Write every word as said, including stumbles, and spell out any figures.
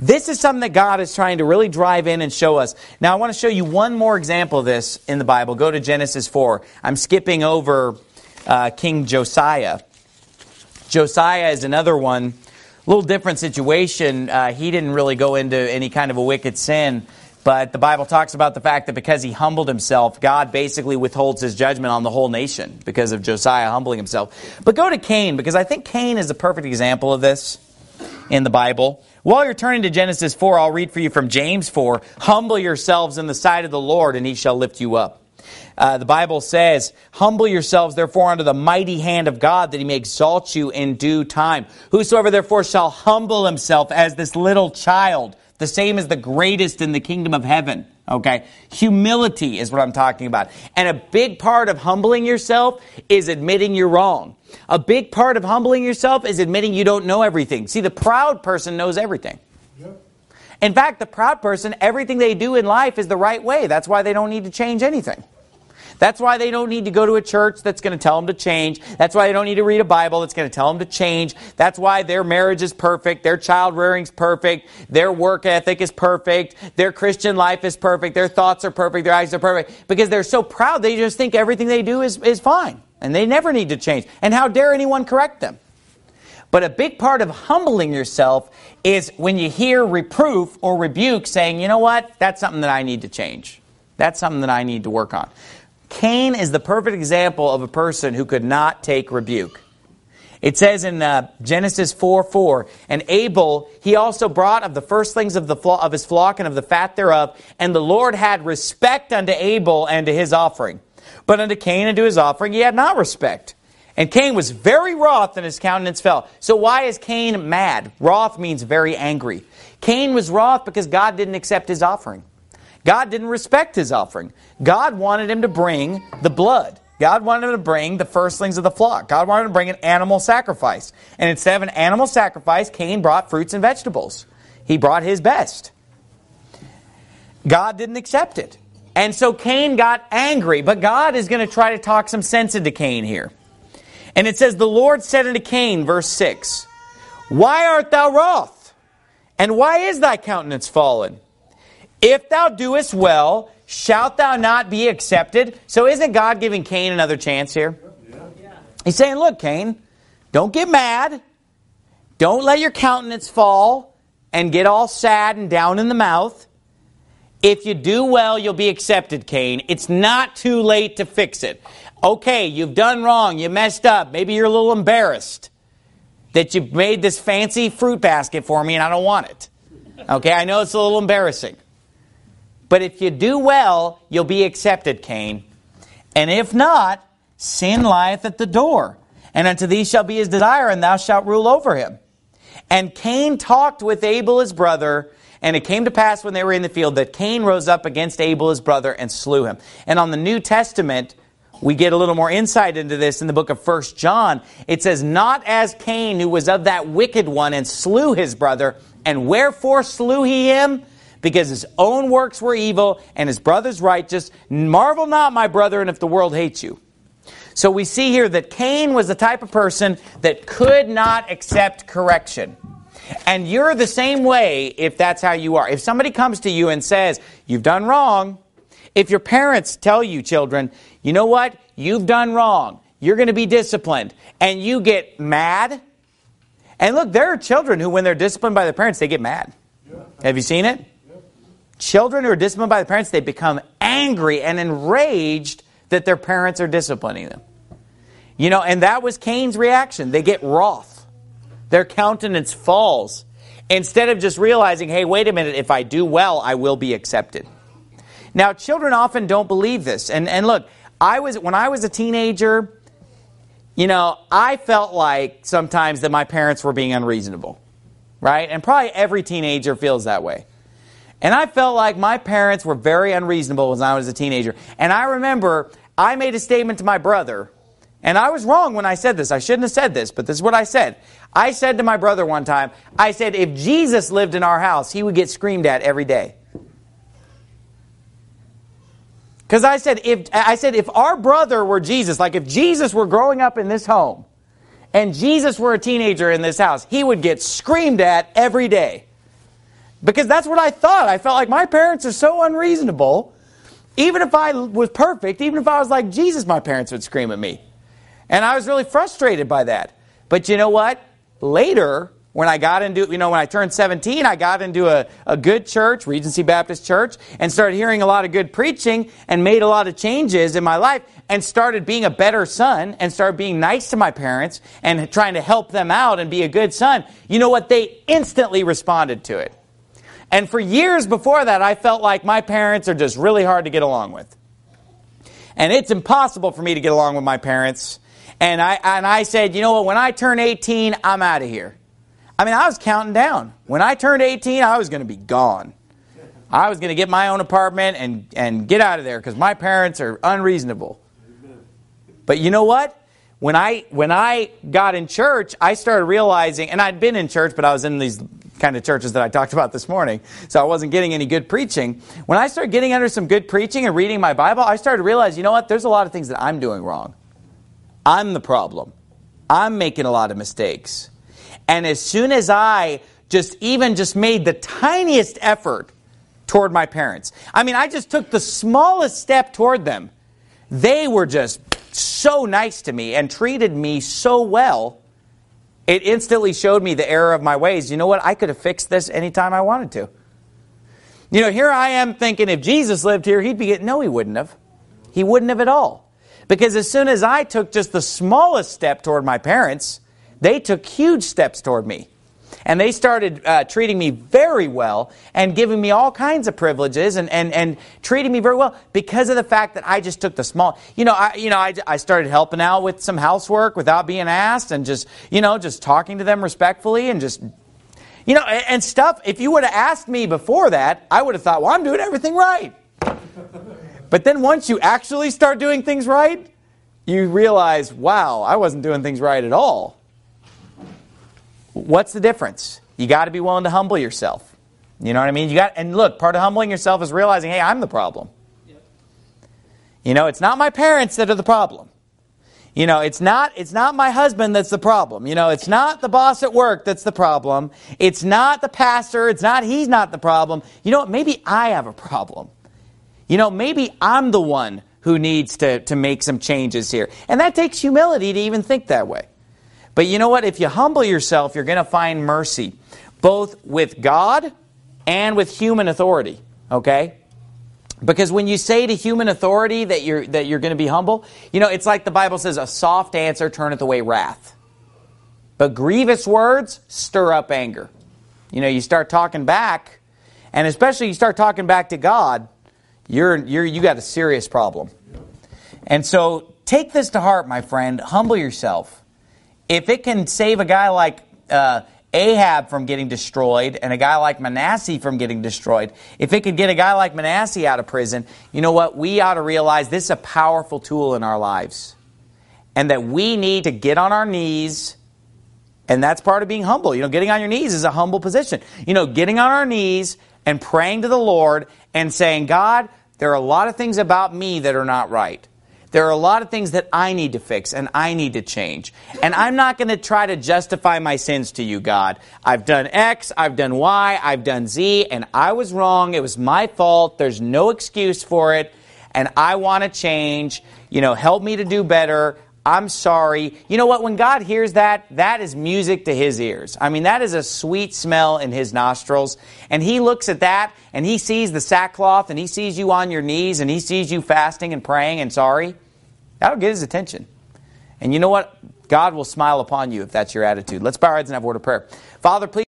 This is something that God is trying to really drive in and show us. Now, I want to show you one more example of this in the Bible. Go to Genesis four. I'm skipping over uh, King Josiah. Josiah is another one, a little different situation. Uh, he didn't really go into any kind of a wicked sin, but the Bible talks about the fact that because he humbled himself, God basically withholds his judgment on the whole nation because of Josiah humbling himself. But go to Cain, because I think Cain is a perfect example of this in the Bible. While you're turning to Genesis four, I'll read for you from James four. Humble yourselves in the sight of the Lord, and he shall lift you up. Uh, the Bible says, humble yourselves therefore under the mighty hand of God, that he may exalt you in due time. Whosoever therefore shall humble himself as this little child, the same as the greatest in the kingdom of heaven. Okay? Humility is what I'm talking about. And a big part of humbling yourself is admitting you're wrong. A big part of humbling yourself is admitting you don't know everything. See, the proud person knows everything. Yep. In fact, the proud person, everything they do in life is the right way. That's why they don't need to change anything. That's why they don't need to go to a church that's going to tell them to change. That's why they don't need to read a Bible that's going to tell them to change. That's why their marriage is perfect. Their child rearing is perfect. Their work ethic is perfect. Their Christian life is perfect. Their thoughts are perfect. Their actions are perfect. Because they're so proud, they just think everything they do is, is fine. And they never need to change. And how dare anyone correct them? But a big part of humbling yourself is when you hear reproof or rebuke saying, you know what, that's something that I need to change. That's something that I need to work on. Cain is the perfect example of a person who could not take rebuke. It says in uh, Genesis four four, and Abel, he also brought of the firstlings of, the flo- of his flock and of the fat thereof, and the Lord had respect unto Abel and to his offering. But unto Cain and to his offering he had not respect. And Cain was very wroth, and his countenance fell. So why is Cain mad? Wroth means very angry. Cain was wroth because God didn't accept his offering. God didn't respect his offering. God wanted him to bring the blood. God wanted him to bring the firstlings of the flock. God wanted him to bring an animal sacrifice. And instead of an animal sacrifice, Cain brought fruits and vegetables. He brought his best. God didn't accept it. And so Cain got angry. But God is going to try to talk some sense into Cain here. And it says, the Lord said unto Cain, verse six, why art thou wroth? And why is thy countenance fallen? If thou doest well, shalt thou not be accepted? So isn't God giving Cain another chance here? Yeah. He's saying, look, Cain, don't get mad. Don't let your countenance fall and get all sad and down in the mouth. If you do well, you'll be accepted, Cain. It's not too late to fix it. Okay, you've done wrong. You messed up. Maybe you're a little embarrassed that you made this fancy fruit basket for me and I don't want it. Okay, I know it's a little embarrassing. But if you do well, you'll be accepted, Cain. And if not, sin lieth at the door. And unto thee shall be his desire, and thou shalt rule over him. And Cain talked with Abel his brother, and it came to pass when they were in the field that Cain rose up against Abel his brother and slew him. And on the New Testament, we get a little more insight into this in the book of First John. It says, not as Cain, who was of that wicked one, and slew his brother. And wherefore slew he him? Because his own works were evil, and his brother's righteous. Marvel not, my brethren, if the world hates you. So we see here that Cain was the type of person that could not accept correction. And you're the same way if that's how you are. If somebody comes to you and says, you've done wrong. If your parents tell you, children, you know what? You've done wrong. You're going to be disciplined. And you get mad. And look, there are children who, when they're disciplined by their parents, they get mad. Yeah. Have you seen it? Children who are disciplined by the parents, they become angry and enraged that their parents are disciplining them. You know, and that was Cain's reaction. They get wroth. Their countenance falls. Instead of just realizing, hey, wait a minute, if I do well, I will be accepted. Now, children often don't believe this. And, and look, I was when I was a teenager, you know, I felt like sometimes that my parents were being unreasonable. Right? And probably every teenager feels that way. And I felt like my parents were very unreasonable when I was a teenager. And I remember I made a statement to my brother. And I was wrong when I said this. I shouldn't have said this, but this is what I said. I said to my brother one time, I said, if Jesus lived in our house, he would get screamed at every day. Because I said, if I said, if our brother were Jesus, like if Jesus were growing up in this home, and Jesus were a teenager in this house, he would get screamed at every day. Because that's what I thought. I felt like my parents are so unreasonable. Even if I was perfect, even if I was like Jesus, my parents would scream at me. And I was really frustrated by that. But you know what? Later, when I got into, you know, when I turned seventeen, I got into a, a good church, Regency Baptist Church, and started hearing a lot of good preaching and made a lot of changes in my life and started being a better son and started being nice to my parents and trying to help them out and be a good son. You know what? They instantly responded to it. And for years before that, I felt like my parents are just really hard to get along with. And it's impossible for me to get along with my parents. And I and I said, you know what, when I turn eighteen, I'm out of here. I mean, I was counting down. When I turned eighteen, I was going to be gone. I was going to get my own apartment and, and get out of there because my parents are unreasonable. But you know what? When I when I got in church, I started realizing, and I'd been in church, but I was in these kind of churches that I talked about this morning, so I wasn't getting any good preaching. When I started getting under some good preaching and reading my Bible, I started to realize, you know what? There's a lot of things that I'm doing wrong. I'm the problem. I'm making a lot of mistakes. And as soon as I just even just made the tiniest effort toward my parents, I mean, I just took the smallest step toward them, they were just so nice to me and treated me so well, it instantly showed me the error of my ways. You know what? I could have fixed this anytime I wanted to. You know, here I am thinking if Jesus lived here, he'd be getting... No, he wouldn't have. He wouldn't have at all. Because as soon as I took just the smallest step toward my parents, they took huge steps toward me. And they started uh, treating me very well and giving me all kinds of privileges and, and, and treating me very well because of the fact that I just took the small... You know, I, you know, I, I started helping out with some housework without being asked and just, you know, just talking to them respectfully and just... You know, and, and stuff, if you would have asked me before that, I would have thought, well, I'm doing everything right. But then once you actually start doing things right, you realize, wow, I wasn't doing things right at all. What's the difference? You got to be willing to humble yourself. You know what I mean? You got, and look, part of humbling yourself is realizing, hey, I'm the problem. Yep. You know, it's not my parents that are the problem. You know, it's not it's not my husband that's the problem. You know, it's not the boss at work that's the problem. It's not the pastor. It's not he's not the problem. You know what? Maybe I have a problem. You know, maybe I'm the one who needs to, to make some changes here. And that takes humility to even think that way. But you know what? If you humble yourself, you're going to find mercy, both with God and with human authority. Okay? Because when you say to human authority that you're that you're going to be humble, you know, it's like the Bible says, a soft answer turneth away wrath. But grievous words stir up anger. You know, you start talking back, and especially you start talking back to God, you're you're you got a serious problem. And so take this to heart, my friend. Humble yourself. If it can save a guy like uh, Ahab from getting destroyed and a guy like Manasseh from getting destroyed, if it could get a guy like Manasseh out of prison, you know what? We ought to realize this is a powerful tool in our lives. And that we need to get on our knees, and that's part of being humble. You know, getting on your knees is a humble position. You know, getting on our knees and praying to the Lord and saying, God, there are a lot of things about me that are not right. There are a lot of things that I need to fix and I need to change. And I'm not going to try to justify my sins to you, God. I've done X, I've done Y, I've done Z, and I was wrong. It was my fault. There's no excuse for it. And I want to change. You know, help me to do better. I'm sorry. You know what? When God hears that, that is music to His ears. I mean, that is a sweet smell in His nostrils. And He looks at that and He sees the sackcloth and He sees you on your knees and He sees you fasting and praying and sorry. That'll get His attention. And you know what? God will smile upon you if that's your attitude. Let's bow our heads and have a word of prayer. Father, please.